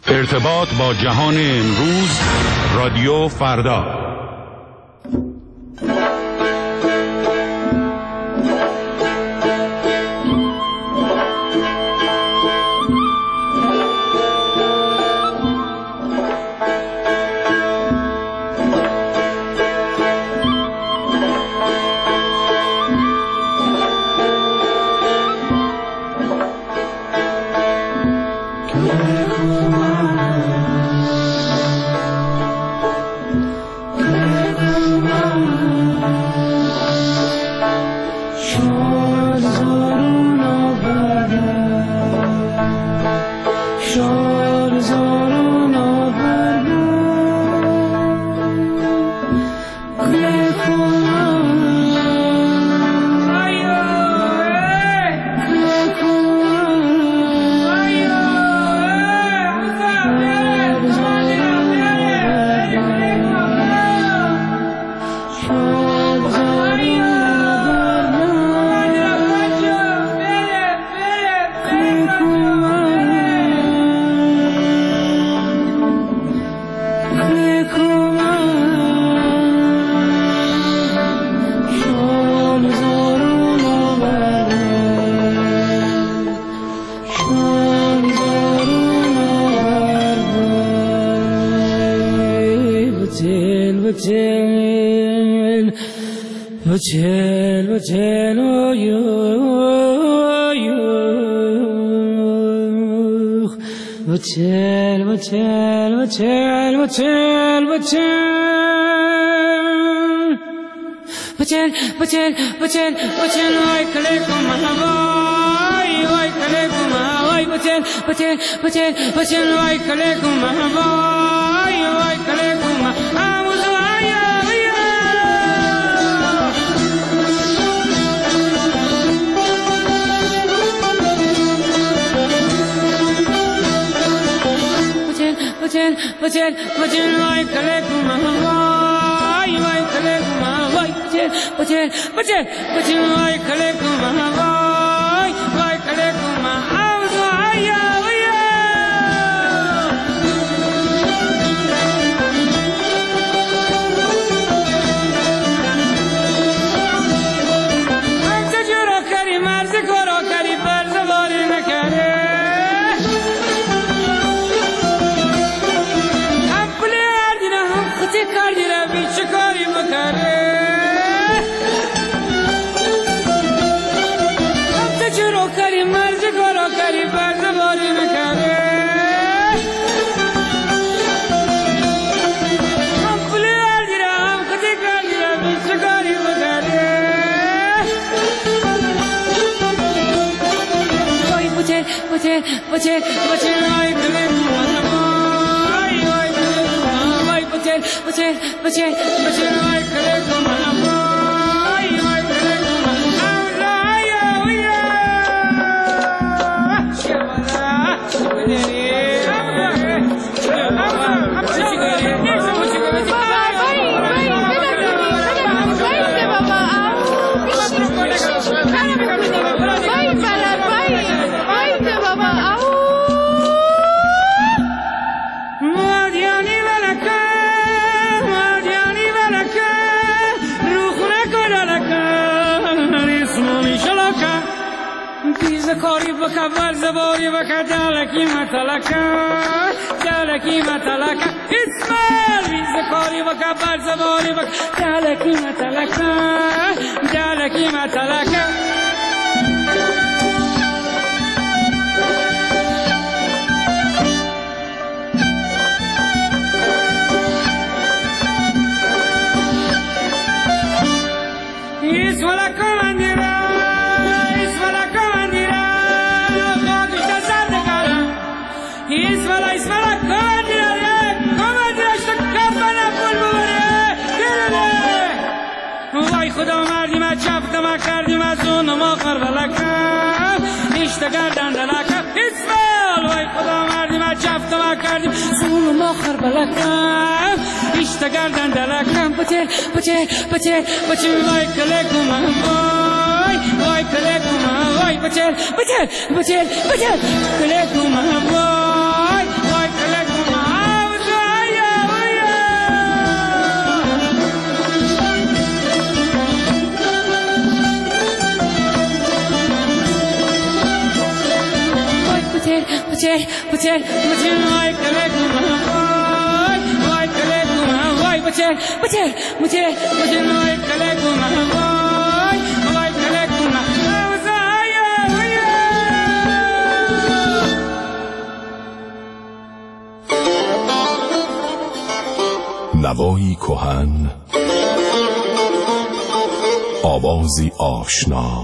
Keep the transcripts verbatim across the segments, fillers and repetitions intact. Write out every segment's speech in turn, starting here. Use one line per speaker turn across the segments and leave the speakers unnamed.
ارتباط با جهان امروز، رادیو فردا.
Vachel, vachel, oh you, you. Vachel, vachel, vachel, vachel, vachel. Vachel, vachel, vachel, vachel, ay kale kuma, ay, ay kale kuma, ay vachel, vachel, vachel, vachel, ay kale kuma, ay, ay kale kuma. Vachel, vachel, vachel, ay kale kuma, ay, ay kale kuma, ay vachel, vachel, vachel, vachel, ay kale kuma, ay, ay kale kuma, ay, ay, ay. Amse juro kari marz karo kari barz bari nakare. Kardira biç kari makare, amte churo kari marz karo kari barz bari makare, ampule kardira amte kardira biç kari makare. Oy buche buche buche buche ay kale Vachel, vachel, vachel, vachel, ay kale kuma, ay, ay kale kuma, ay, ay, ay. Shabala, shabaderi, shabala, shabala, shabaderi, shabaderi. Bye, bye, bye. Bye, bye, baba. Bye, bala, bye, bye, baba. Madiani balaka. Kari baka barzabori baka dalaki matalaka, dalaki matalaka. İsmail biz kari baka barzabori baka dalaki matalaka, dalaki matalaka. İsmail komandira, İsmail komandira. Ismala, Ismala, komandira, komandira, işte kafana pul bubare, gelene. Vay Khuda mardime çaptama kardime zonuma karbelaka, işte gardan dalaka. İsmail, vay Khuda mardime çaptama kardim zonuma karbelaka, işte gardan dalaka. Vachel, vachel, vachel, vachel, vay kale kuma, vay, vay kale kuma, vay vachel, vachel, vachel, vachel, kale kuma, vay. Like بچه بچه بچه وای کلکم وای وای کلکم وای بچه بچه بچه بچه وای کلکم وای وای کلکم
نوایی کهن، آوازی آشنا،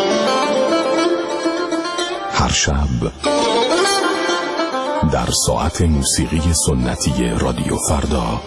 هر شب در ساعت موسیقی سنتی رادیو فردا.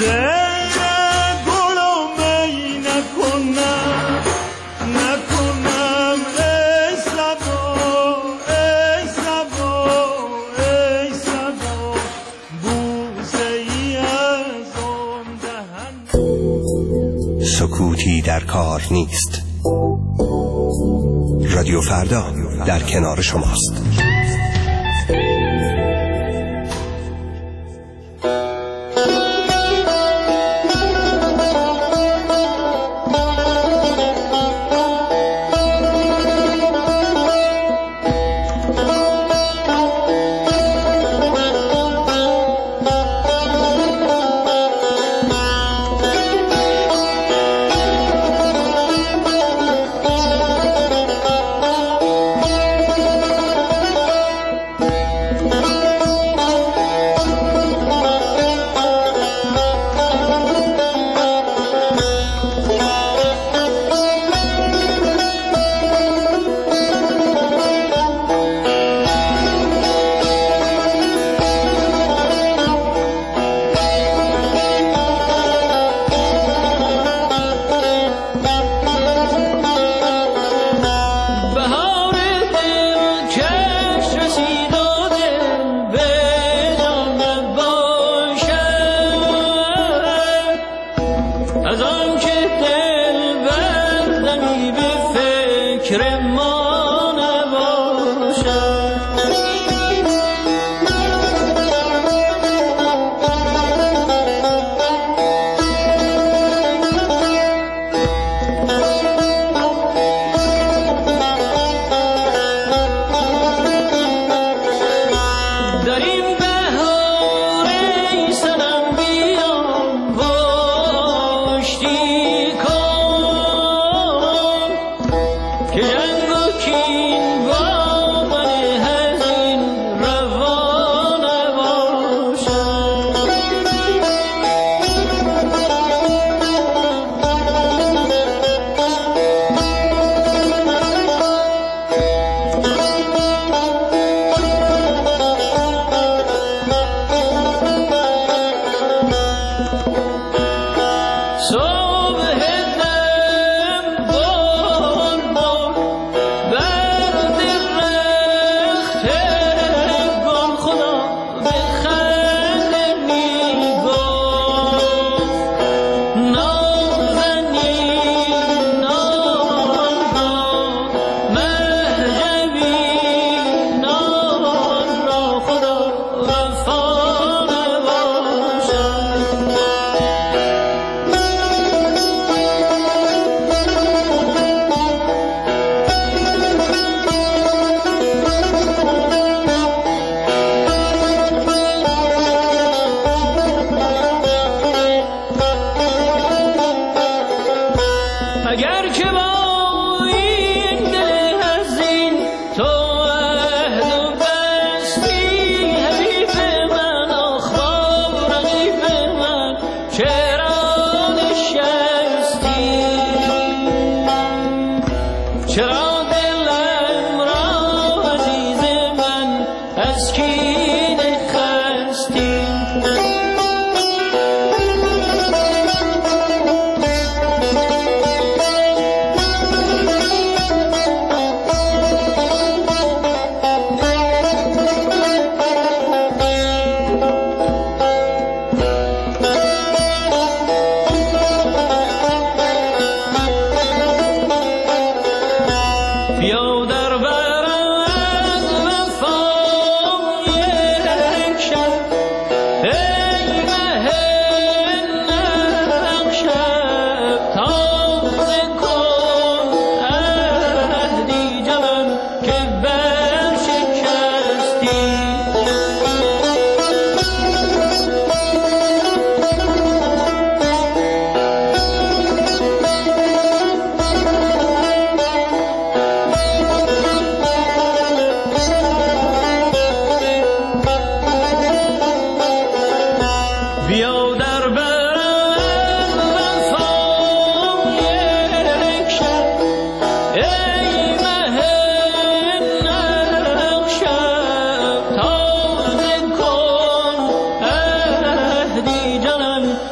سکوتی در کار نیست. رادیو فردا در کنار شماست.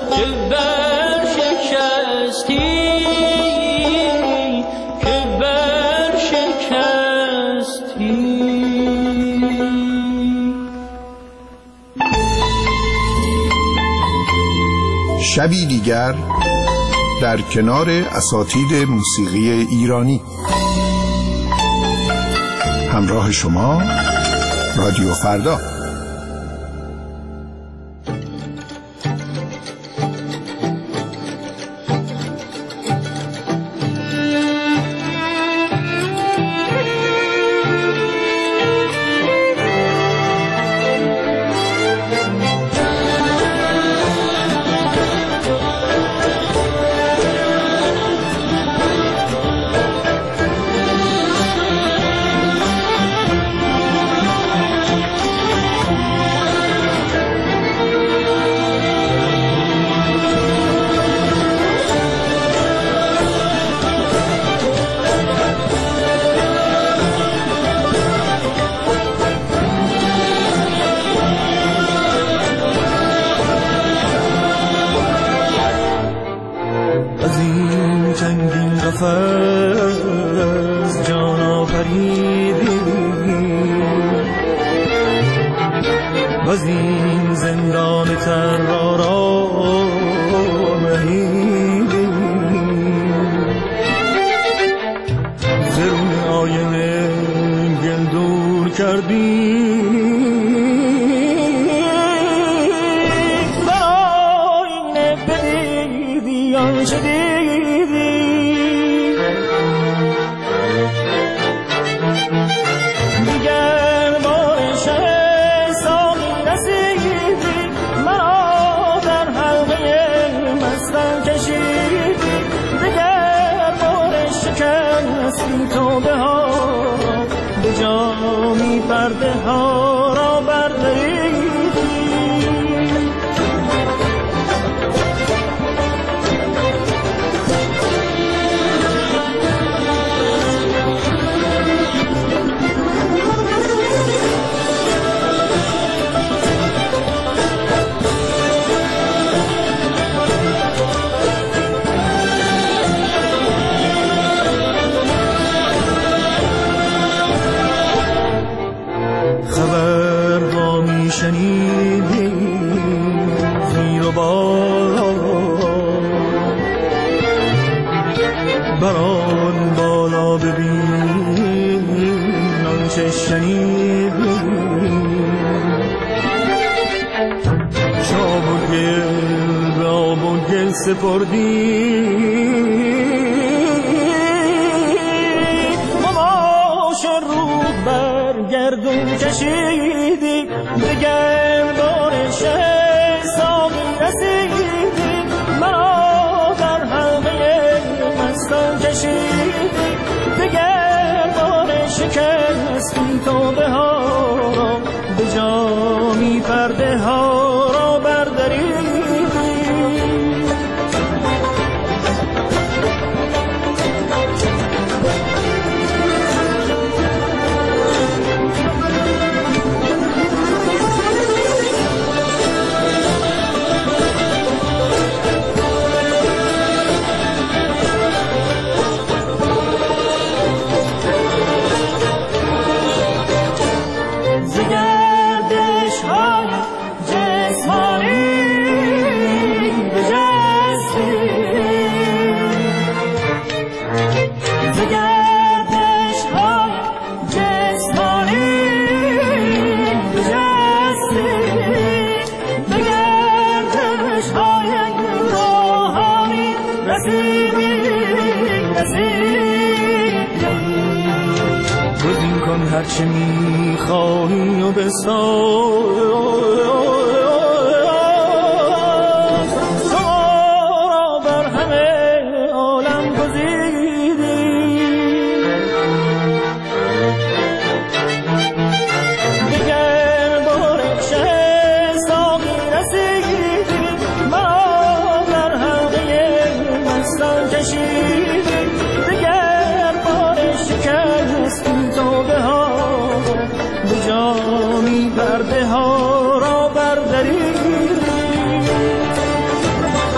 که برشکستی که برشکستی.
شبی دیگر در کنار اساتید موسیقی ایرانی. همراه شما رادیو فردا.
نفس جان آفریدی باز این زندان ترارا رهیدی زرون آینه گل دور کردی برای بدیدی آنچه دیدی جامی پرده ها را برداریدی شنیدی زیر و بالا بران بالا ببین آنچه شنیدی شاب و گل به آب و گل سپردی مماش رود بر گردون کشیدی به گردان شه سامی رسیدی مرا در حلقه مستان کشیدی به گردان شکستی توبه ها را به جامی پرده ها را برداریدی هرچه میخواهی و بساز تو را بر همه عالم گزیدی به گردان شه ساقی رسیدی مرا در حلقه مستان کشیدی به گردان شکستی توبه ها به جامی پرده ها را برداریدی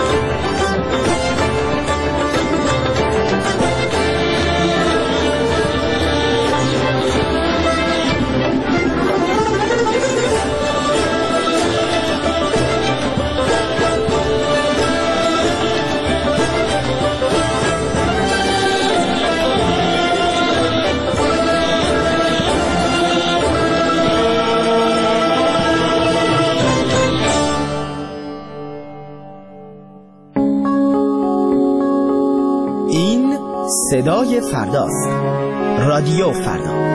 صدای فرداست. رادیو فردا.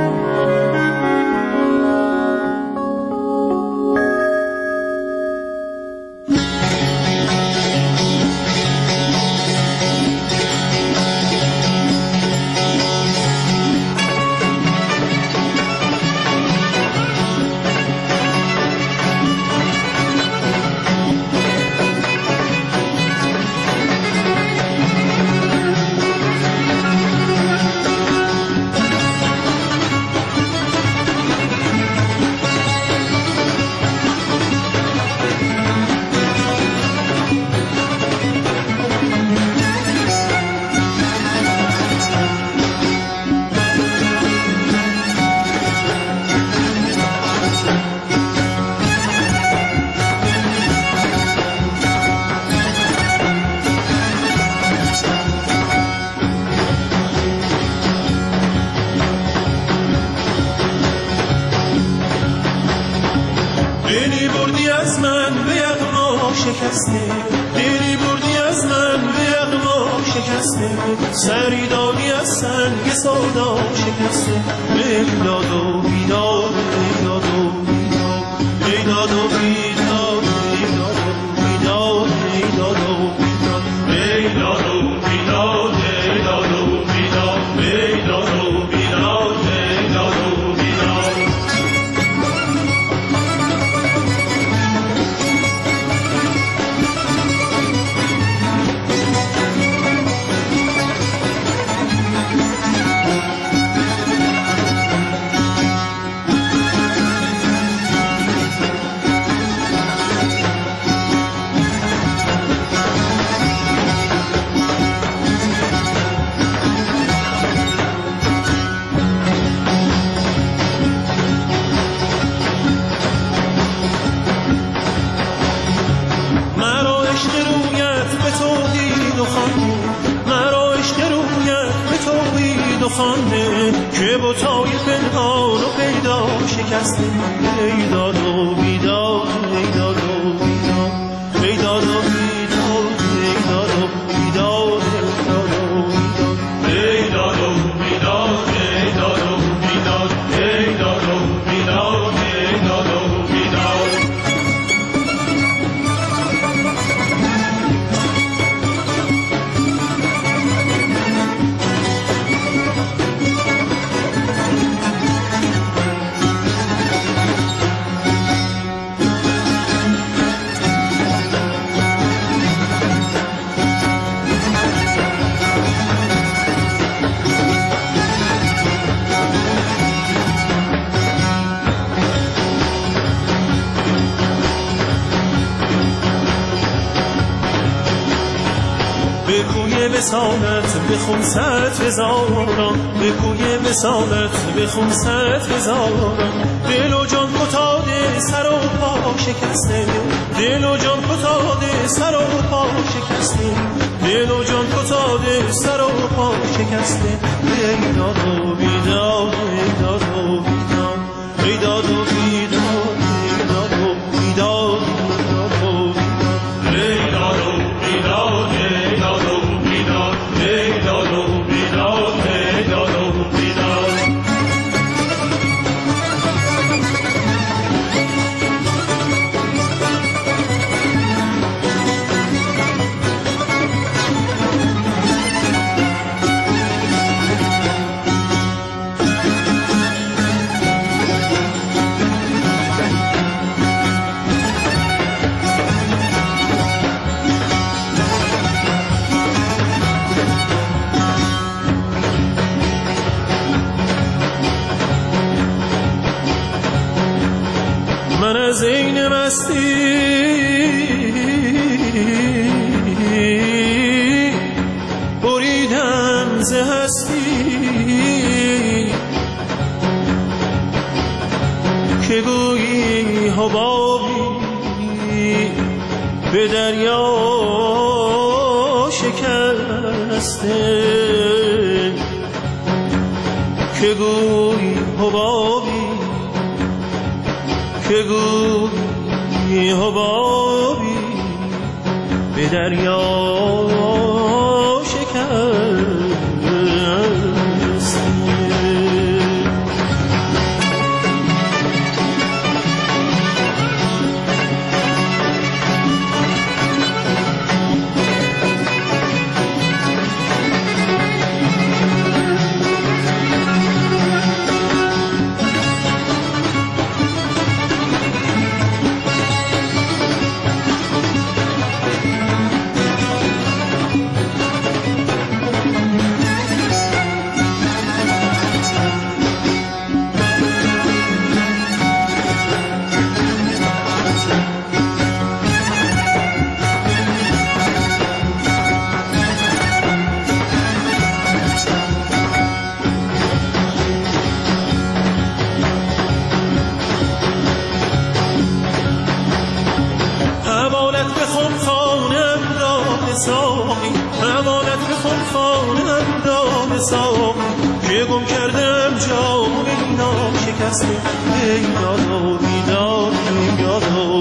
دلی بردی از من به یغما شکسته، سری دادی از سنگ سودا شکسته. بیداد و بیداد، بیداد و بیداد، بیداد و بیداد، بیداد و بیداد، بیداد و بیداد، بیداد و بیداد، بیداد و بیداد، بیداد و بیداد، بیداد و بیداد. خانه که بوتای پنهان و پیدا شکسته. بیداد و بیداد، بیداد و بیداد، بیداد و بیداد، بیداد و بیداد، بیداد و بیداد، بیداد و بیداد، بیداد و بیداد، بیداد و بیداد. به کوی وصالت بخون صد هزاران، به کوی وصالت بخون صد هزاران. دل و جان فتاده سر و پا شکسته، دل و جان فتاده سر و پا شکسته، دل و جان فتاده سر و پا شکسته. بیداد و بیداد، بیداد و بیداد، بیداد و بیداد، بیداد و بیداد، بیداد و بیداد، بیداد و بیداد، بیداد و بیداد، بیداد و بیداد، بیداد و بیداد. من از این مستی بریدم ز هستی، که گویی حبابی به دریا شکسته، که گویی حبابی، که گویی حبابی به دریا شکسته. جام اینا شکسته ای دادا بیدار ای دادا